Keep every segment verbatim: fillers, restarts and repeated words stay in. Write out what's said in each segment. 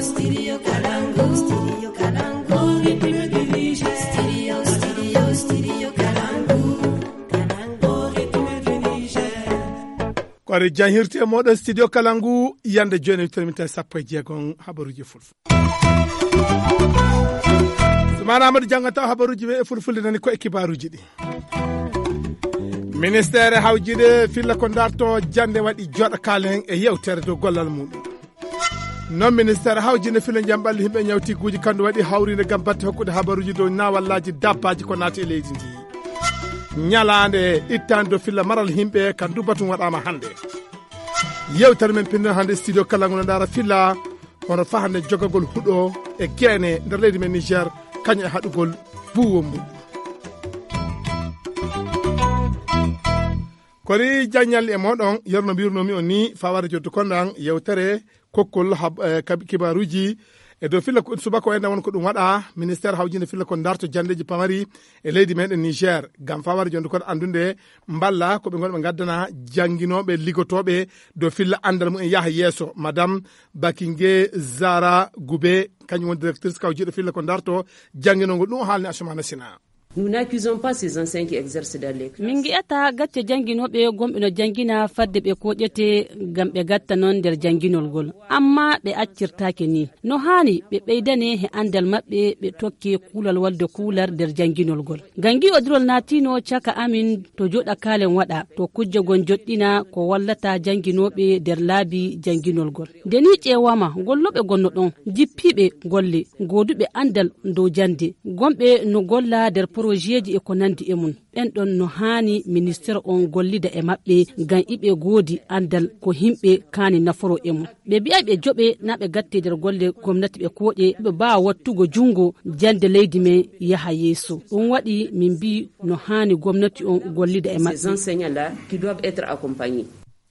Studio Kalangu. Studio Kalangu. Studio, studio, studio Kalangu. Kalangu. Kwari jahirti e moɗon studio Kalangu yande joni terminta sappo e jeegon habaruji fulful. Sumana Amadou jangata habaruji be e fulfulde nani ko e kibaruji ɗi. Ministére hawjide filla ko darto jande waɗi joɗa kalen e yewtere dow gollal muɗum. Non ministére hawjinde filla jamɓalli himɓe ñawtiguji kandu waɗi hawrinde gam batte hokkude habaruji dow nawallaji dabbaji ko naati e leydi ndi. Nyalande ittande dow filla maral himɓe kan dubatum waɗama hande. Yewtere men pinno hande studio Kalangu no dara filla hono fahande jogagol huɗo e guene nder leydi men Niger kañum e haɗugol buwom mum. Kori jagnal e moɗon yerno mbirnomi on ni fawade joddu kondan yewtere kokkol eh, kibaruji e dow filla subaka wayna won ko ɗum waɗa ministére hawjinde filla ko darto jandeji pamari e leydi meɗen Niger gam fawade jonde kon andunde mballa ko ɓe gonɓe gaddana janguinoɓe ligotoɓe dow filla andal mum en yaaha yeeso madame Bakinge Zara Goubé kañum woni directrice kawjiɗo filla ko darto janguinogol ɗum haalni Assoumana Sina. Nous n'accusons pas ces anciens qui exercent dans les classes. Mingi ata gacce janginoɓe gomɓe no jangina fadde ɓe koƴete gam ɓe gatta noon nder janginol gol amma ɓe accirtake ni no hani ɓe ɓeydane he andal maɓɓe ɓe tokke kulal walde kular nder janginol gol gangi odirol natino caka amin to joɗa kalen waɗa to kujje gon joɗɗina ko wallata janginoɓe nder laabi janginol gol deni ƴewama golloɓe gonno ɗon jippiɓe golle goduɓe andal dow jande gomɓe no golla nder projeji e ko nandi e mun ɓen ɗon no hani ministére on gollida e maɓɓe ngam iɓe goodi andal ko himɓe kani naforo e mun ɓe mbiya ɓe joɓe na ɓe gatte nder golle gomnati ɓe kooƴe ɓe mbawa wattugo jungo jande leydi men yaha yeeso ɗum waɗi min mbi no hani gomnati on gollida e maɓɓe. Ces enseignants là qui doivent être accompagnés.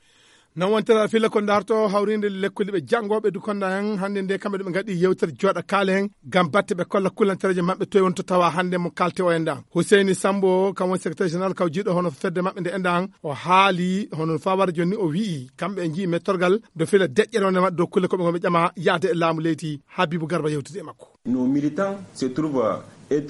Non wontera filla ko darto hawrinde lekkolli ɓe jangoɓe du konda hen hande nde kamɓe ɓe gaɗi yewtere joɗa kaale hen gam batte ɓe kolla kullantereje mabɓe toye won to tawa hande mo kalte o endan Husseini Sambo kam woni secrétaire général kawjiɗo hono fedde mabɓe nde endan o haali hono fawara joni o wii kamɓe e jii mettorgal do fila deƴƴere wonde mabɓe dow kulle koɓe goɓe ƴama yaade e laamu leydi Habibou Garba yewtude e makko. Nos militants se trouvent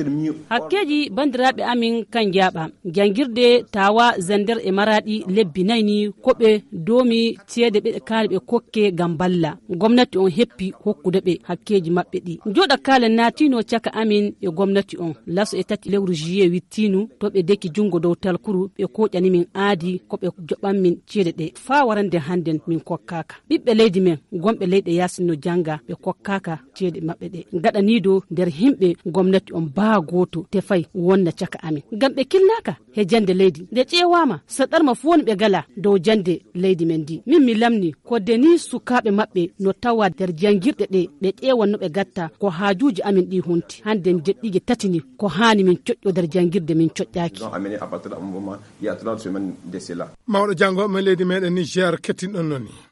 hakkeji bandiraɓe amin kan jaɓa jangirde tawa zander e maradi lebbi nayni koɓe domi ceede ɓe kaali ɓe kokke gam balla gomnati on heppi hokkude ɓe hakkeji maɓɓe ɗi joɗa kala natino caka amin e gomnati on laso e tati lewru juillet wittinu to ɓe deki jungo dow talkuru ɓe koƴani min aadi koɓe joɓanmin ceede ɗe fa warande handen min kokkaka ɓiɓɓe leydi men gomɓe leyɗe yasinno janga ɓe kokkaka ceede maɓɓe ɗe gaɗanido nder himɓe gomnati on baa goto te fay wonna caka amin gam ɓe killaka he jande leydi nde ƴewama so ɗarma fu woni ɓe gala dow jande leydi men ndi min mi lamni ko deni sukaɓe maɓɓe no tawa nder jangirɗe ɗe ɓe ƴewanno ɓe gatta ko haajuji amin ɗi hunti hande jeɗɗigue tatini ko hani min coƴƴo nder jangirde min coƴƴaki mawɗo janggo men leydi meɗen Niger kettinɗon noon ni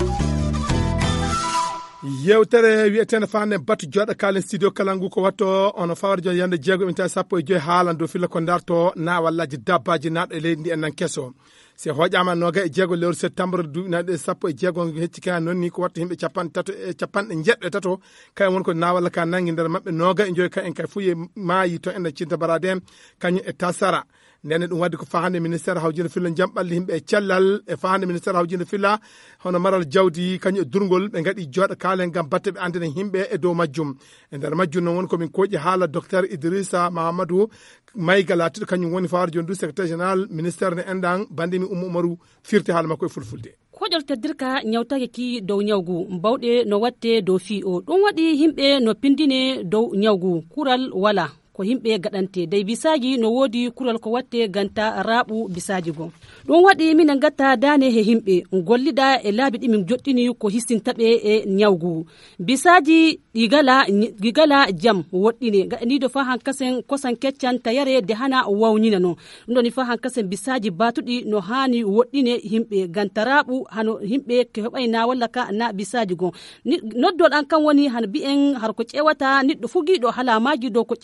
yewtere wiyetende fande batu joɗa kalen studio Kalangu ko watto ono fawar joni yande jeego minta sappo e joyi haalan dow filla ko darto na wallaji dabbaji naɗo e leydi ndi ennan kesso se hoƴama noga e jeego lewru septembre duuɓinaɗe sappo e jeego hecci ka noon ni ko watta yimɓe capan tato e capanɗe jeɗɗo tato kayen woni ko nawalla ka nangi nder mabɓe noga e joyi ka en kay fuye maayi to enda cinta baradem kañum e tasara nene ɗum wadde ko fahande ministére hawjinde filla jamɓalli himɓe e cellal e fahande ministére hawjinde filla hono maral jawdi kañum e durgol ɓe gaɗi joɗa kaalen gam batte ɓe andina himɓe e dow majjum e nder majjum noon woni komin koƴi haala docteur Idrissa Mahamadou Mayga latiɗo kañum woni fawar joni du secrétaire général ministére ne endan bandimi Oumou Oumarou firti haala makko e fulfulde. koƴol teddirka ñawtake ki dow ñawgu mbawɗe no watte dow fi o ɗum waɗi himɓe no pindine dow ñawgu kural wala ko himɓe gaɗante dey bisaji no woodi kural ko watte ganta raaɓu bisaji gon ɗum waɗi minen gatta dane he himɓe gollida e laabi ɗi min joɗɗini ko hissintaɓe e ñawgu bisaji ɗigala ɗigala jam woɗɗine gaɗanido fa hankasen kosan keccan tayare de hana wawnina no ɗum ɗoni fa hankasen bisaji batuɗi no hani woɗɗine himɓe ganta raaɓu hano himɓe ke heɓayna walla ka na bisaji gon noddol an kan woni han bi'en har ko ƴewata niɗɗo fugiɗo hala maji dow ko ƴewata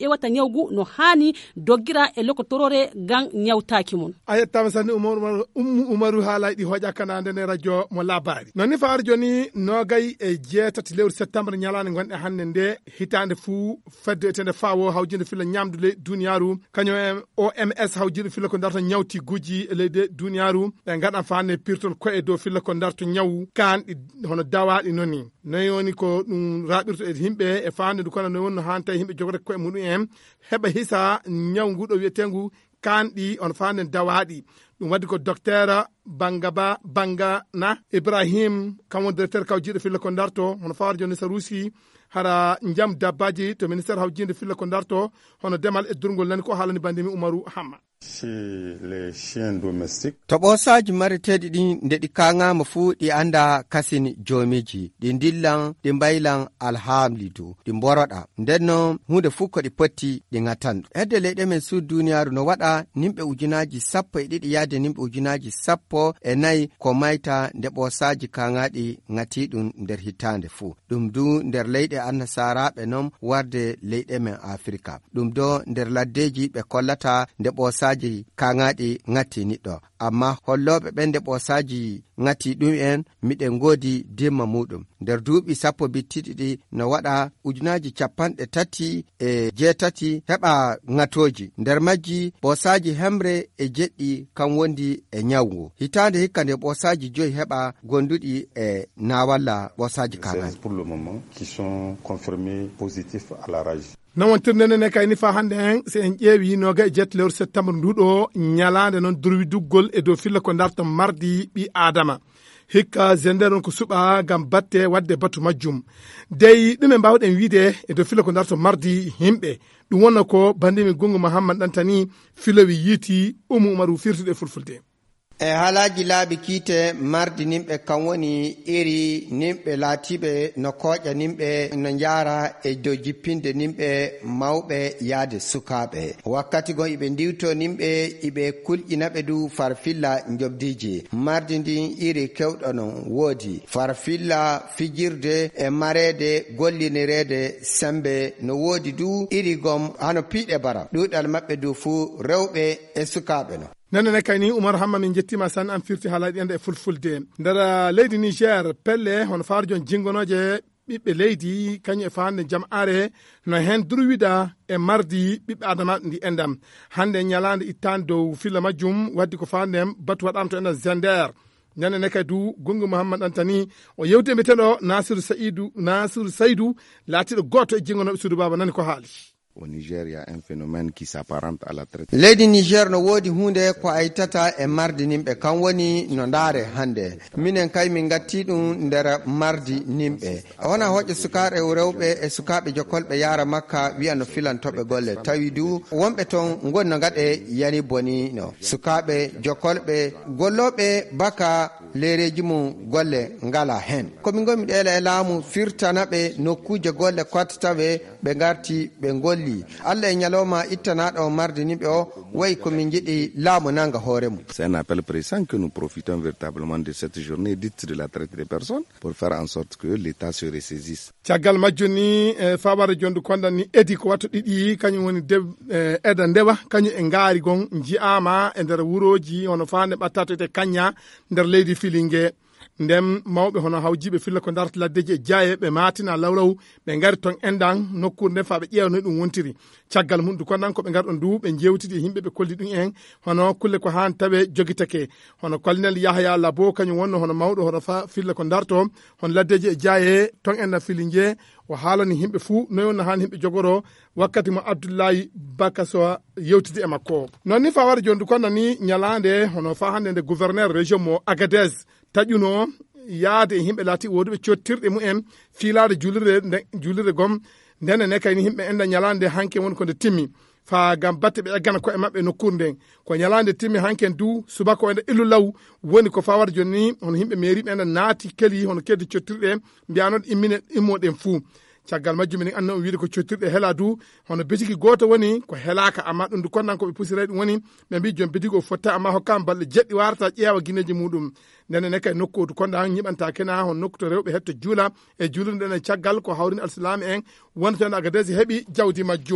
nyawgu no hani doggira e lokotorore gan nyawtaki mun ayettama sanni umaru ummu umaru haalayɗi hoƴa kanande ne radio mo labari nonni faar joni nogay e jeetati lewru septembre ñalande gonɗe hande nde hitande fuu fedde etende fawo hawjinde filla ñamdu ley duniyaru kañum O M S hawjinde filla ko darto ñawti guji e leydi duniyaru ɓe gaɗan fanne pirtol ko e dow filla ko darto ñaw kanɗi hono dawaɗi noni noyi woni ko ɗum raɓirto e yimɓe e fande du kono no wonno hanta yimɓe jogorde koye muɗum en heɓa hisa ñaw nguɗo wiyetengu kanɗi on fanden dawaɗi ɗum waddi ko docteur bangaba bangana ibrahim kam woni directeur kawjiɗo filla ko darto hono fawar joni sa ruusi hara jam dabbaji to ministére hawjinde filla ko darto hono demal e durgol nani ko haalani bandimi Umaru Hamma. Chez les chiens domestiques. To ɓosaji mariteɗi ɗi nde ɗi kaŋama fuu ɗi anda kasini jomiji ɗi dillan ɗi mbaylan alhamlidu ɗi mboroɗa ndenno hunde fuu ko ɗi potti ɗi ŋatan hedde leyɗe men sud duniyaru no waɗa nimɓe ujunaji sappo e ɗiɗi yaade nimɓe ujunaji sappo e nayi ko mayta nde ɓosaji kaŋaɗi ŋati ɗum nder hitande fuu ɗum du nder leyɗe annasaraɓe non warde leyɗe men afrika ɗum do nder laddeji ɓe kollata nde ɓosaji kaŋaɗi ŋatti niɗɗo amma holloɓe ɓende ɓosaji ŋatti ɗum en miɗen godi dimma muɗum nder duuɓi sappo bittiɗiɗi no waɗa ujunaji capanɗe tati e jeetati heɓa ŋatoji nder majji ɓosaji hemre e jeɗɗi kam wondi e ñawgu hitande hikka nde ɓosaji joyi heɓa gonduɗi e nawalla ɓosaji kaŋaɗi pour le moment qui sont confirmés positifs à la rage. non wontirde nene kayni fa hande hen so en ƴeewi noga e jetti lewru septembre nduɗo ñalande noon durwi duggol e dow filla ko darta mardi ɓi adama hikka zende ɗon ko suɓa gam batte wadde batu majjum dey ɗumen mbawɗen wiide e dow filla ko darta mardi himɓe ɗum wonna ko bandimi gongo Mouhammad ɗantani filowi yiiti Umu Umaru firtude fulfulde e haalaji laaɓi kiite mardi nimɓe kam woni iri nimɓe laatiɓe no kooƴa nimɓe no jaara e dow jippinde nimɓe mawɓe yaade sukaaɓe wakkati gon iɓe ndiwto nimɓe iɓe kulƴinaɓe du farfilla jobdiji mardi ndin iri kewɗo non woodi farfilla fijirde e mareede gollinireede sembe no woodi du iri gom hano piiɗe bara ɗuuɗal maɓɓe du fuu rewɓe e sukaaɓe no nanene kayni Oumar Hamma min jettima san an firti haalaji ɗende e fulfulde nder leydi Niger pelle hono farjon jingonoje ɓiɓɓe leydi kañum e fande jam are no hen durwida e mardi ɓiɓɓe adama ndi endam hande ñalande ittande dow filla majjum waddi ko fandem batu waɗama to enden Zender nanene kay du gongo Mouhammad ɗantani o yewti mbiyeteɗo Nasiru Saïdou Nasiru Saydou laatiɗo goto e jingonoɓe suudu baba nani ko haali. Au Niger, il y a un phénomène qui s'apparente à la traite. Leydi Niger no woodi hunde ko aytata e mardi nimɓe kan woni no ndaare hande minen kay min gatti ɗum nder mardi nimɓe wona hoƴƴe sukaaɓe rewɓe e sukaaɓe jokolɓe yara makka wiya no filantoɓe golle tawi du wonɓe toon gonno gaɗe yani boni no sukaaɓe jokolɓe golloɓe baka lereji mum golle ngala hen komin gomi ɗeela e laamu firtanaɓe nokkuje golle kottataɓe ɓe garti ɓe golli Allah e ñalawma ittanaɗo mardi nimɓe o wayi komin jiɗi laamu nanga hoore mum. C'est un appel pressant que nous profitons véritablement de cette journée dite de la traite des personnes pour faire en sorte que l'État se ressaisisse. caggal majjum ni e fabare jondu kondan ni edi ko watto ɗiɗi kañum woni de e eda ndewa kañum e ngaari gon jiyama e nder wuroji hono fande ɓattato te kaña nder leydi filingue ndem mawɓe hono hawjiɓe filla ko darta laddeji e jaaye ɓe matina lawlaw ɓe gari ton endan nokkude nden fa ɓe ƴeewno ɗum wontiri caggal mum du kondan koɓe garɗon du ɓe jewtidi yimɓe ɓe kolli ɗum en hono kulle ko han tawe jogitake hono kolnel Yahya Labo kañum wonno hono mawɗo hono fa filla ko darto hono laddeji e jaaye ton endan filingue o haalani yimɓe fuu noy wonno han yimɓe jogoro wakkati mo Abdoulaye Bakaso yewtidi e makko noon ni fa wara jondu kondan ni ñalande hono fa hande nde gouverneur région mo Agadez taƴuno yaade e yimɓe laati woduɓe cottirɗe mumen fiilade julirde julirde gom ndenene kayni yimɓe enda ñalande hanke woni ko nde timmi fa gam batte ɓe eggana koye maɓɓe nokkude nden ko ñalande timmi hanken du subaka o ende illu law woni ko fawata joni ni hono yimɓe mairie ɓe enda naati keli hono kedde cottirɗe mbiyanoɗe immine immoɗen fuu caggal majjum minen anno wiide ko cottirɗe heela du hono bitiki goto woni ko helaka amma ɗum du konnan koɓe pusire ɗum woni ɓe mbi joni bitiki o fotta amma hokkama balɗe jeɗɗi warata ƴeewa guineji muɗum ndenen kay nokku to konda ñiɓanta kena hon nokku to rewɓe hetto juula e juulirde ɗen caggal ko hawrini alsilami en wonta en Agadez heeɓi jawdi majjum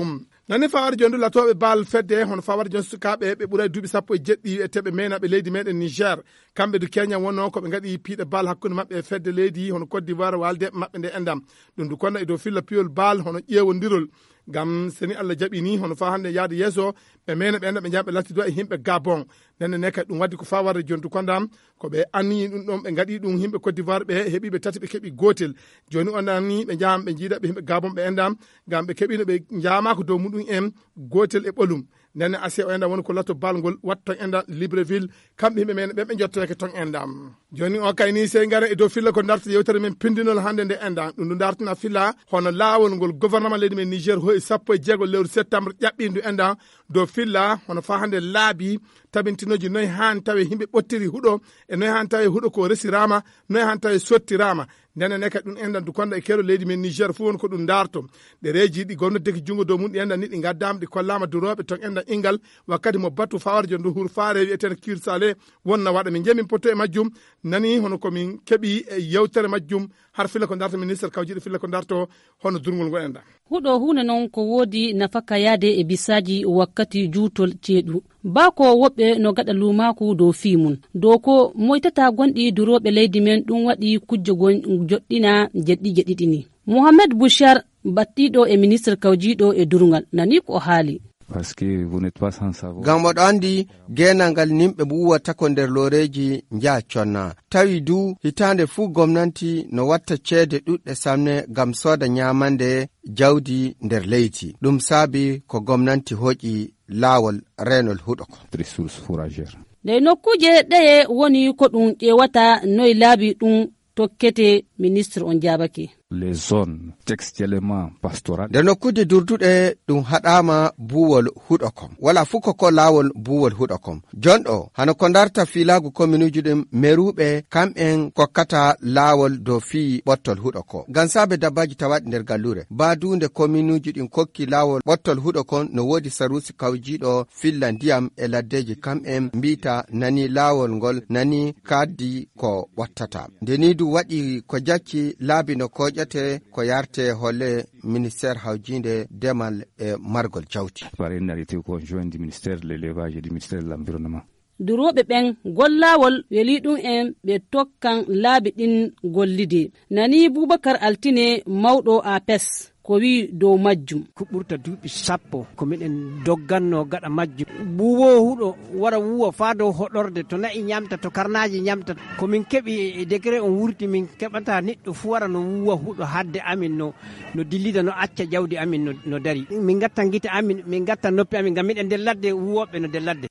nani fawar jondu latoɓe bal fedde hono fawar jon sukaɓe ɓe ɓuuray duuɓi sappo e jeɗɗi e teɓe menaɓe leydi meɗen niger kamɓe du kenya wonno koɓe gaɗi piiɗe bal hakkude mabɓe e fedde leydi hono Côte d'Ivoire walde mabɓe nde endam ɗum du kono e dow filla piyol bal hono ƴeewodirol gam seni Allah jaɓi ni hono fa hande yaade yeeso ɓe mena ɓe enda ɓe jaɓe lattido e himɓe Gabon nenne ne kadi ɗum waddi ko fa warde jontu kondam ko ɓe anni ɗum ɗon ɓe gaɗi ɗum himɓe Côte d'Ivoire ɓe heeɓiɓe tati ɓe keeɓi gotel joni onani ɓe jaham ɓe jiiɗa ɓe himɓe Gabon ɓe endam gam ɓe keeɓino ɓe jama ko dow muɗum en gotel e ɓolum nenne ase o enda woni ko latto balngol watta ton enda Libreville kamɓe himɓe men ɓe ɓe jottake ton endam joni o kayni sey ngara e dow filla ko darta yewtere men pindinol hande nde endam ɗum ndu dartina filla hono laawol ngol gouvernement leydi men Niger hoy sappo e jeegol lewru septembre ƴaɓɓindu endam dow filla hono fa hande laabi tabintinoji noyi han tawe himɓe ɓottiri huuɗo e noyi han tawe huuɗo ko resirama noyi han tawe sottirama ndenen ne kadi ɗum endan du konda e kero leydi men Niger fu won ko ɗum darto ɗereji ɗi gonnodeki jungo dow mum ɗi endan ni ɗi gaddama ɗi kollama duroɓe ton endan ingal wakkati mo battu fawarjo ndu huur faare wiyeten Kirsale wonna waɗa min jemin potto e majjum nani hono komin keeɓi e yewtere majjum har filla ko darto ministre kawjiɗo filla ko darto hono durgol ngol enda huɗo hunde noon ko woodi nafaka yaade e bisaji wakkati juutol ceeɗu ba ko woɓɓe no gaɗa lumaku dow fimum dow ko moytata gonɗi duroɓe leydi men ɗum waɗi kujjo gon joɗɗina jeɗɗije ɗiɗi ni Mohamed Bouchar battiɗo e ministre kawjiɗo e durgal nani ko haali gam oɗo andi genal ngal nimɓe ɓuwata ko nder loreji jaa conna tawi du hitande fuu gomnati no watta ceede ɗuɗɗe samne gam sooda nyamande jawdi nder leydi ɗum saabi ko gomnati hoƴi laawol renol huɗo ko nde nokkuje ɗeye woni ko ɗum ƴewata noye laabi ɗum tokkete ministre on jabake les zones textuellement pastorales nde nokkude durduɗe ɗum haɗama buwol huɗo kom wala fu koko lawol buwol huɗo kom jonɗo hano ko darta filagu communuji ɗum meruɓe kamɓen kokkata lawol dow fi ɓottol huɗo ko gam sabe dabbaji tawaɗi nder gallure badunde communuji ɗin kokki lawol ɓottol huɗo kon no wodi sarusi kawjiɗo filla ndiyam e laddeji kamɓen mbita nani lawol ngol nani kaddi ko wattata ndeni du waɗi ko jakki laabi no ko ƴete ko yarte holle ministére hawjinde demal e margol jawti par une arrêté conjoint du ministère de l'élevage et du ministère de l'environnement duroɓe ɓen gollawol weli ɗum en ɓe tokkan laabi ɗin gollide nani Boubacar Altine mawɗo A P E S ko wi dow majjum ko ɓurta duuɓi sappo ko miɗen dogganno gaɗa majjum ɓuwo huɗo wara wuwa faa dow hoɗorde to nayi ñamta to karnaji ñamta komin keeɓi e décret on wurti min keɓata neɗɗo fu wara no wuwa huɗo hadde amin no no dillida no acca jawdi amin no, no dari min gatta guite amin min gatta noppi amin gam miɗen nder ladde wuwoɓe no nder ladde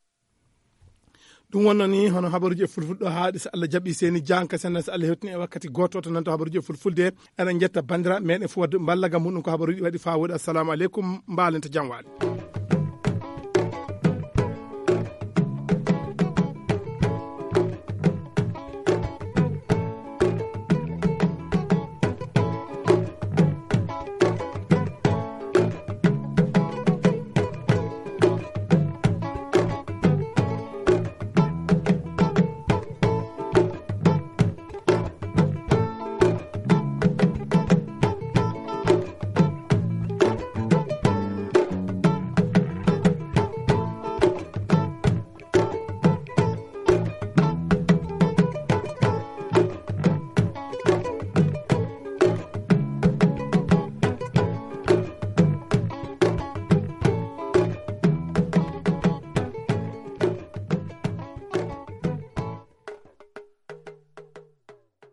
ɗum wonno ni hono habaruji e fulfulde haaɗi so Allah jaɓi seni janka sen so Allah hewtini e wakkati goto to nanto habaruji e fulfulde eɗen jetta bandira meɗen fo wadde ballagam muɗum ko habaruji waɗi fawode assalamu aleykum mbalenta jam waali